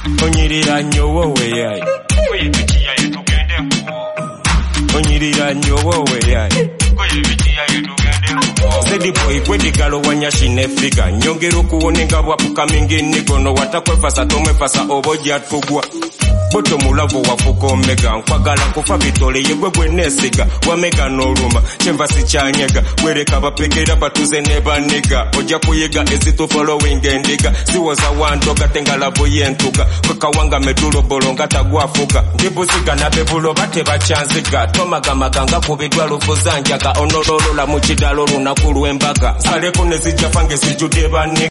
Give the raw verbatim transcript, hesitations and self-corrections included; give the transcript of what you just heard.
onyirira nnyo wowe yayi Koye bitiya yetugende nkuwo onyirira nnyo wowe yayi Koye bitiya yetugende nkuwo Sedi boy kwedigalo wanyashine figa nyongera okuwonenga bwapukaminga enigono watakwefasa tomwefasa obojja tugwa Boto mulavu wafuko omega nkwagala kufa bitole yegwe gwe nesiga wamega n'oluma kyenva sikyanyega wereka bapekera batuze ne banega ojja kuyiga ezito following endiga siwoza wantoga tengalavo yentuga kwekawanga medulo bolonga tagwafuga ndibuziga nabebulo bate bacyanziga tomagamaga nga kubidwa luvuzanjaga onololola mu kidalo lunaku lw'embaga saleko ne zijja fange zijjudde banega